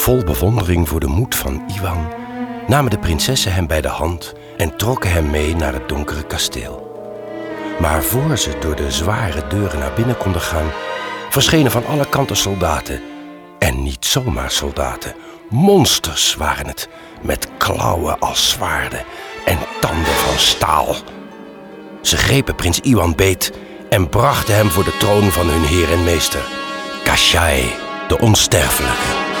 Vol bewondering voor de moed van Iwan namen de prinsessen hem bij de hand en trokken hem mee naar het donkere kasteel. Maar voor ze door de zware deuren naar binnen konden gaan, verschenen van alle kanten soldaten. En niet zomaar soldaten, monsters waren het, met klauwen als zwaarden en tanden van staal. Ze grepen prins Iwan beet en brachten hem voor de troon van hun heer en meester, Kashai, de onsterfelijke.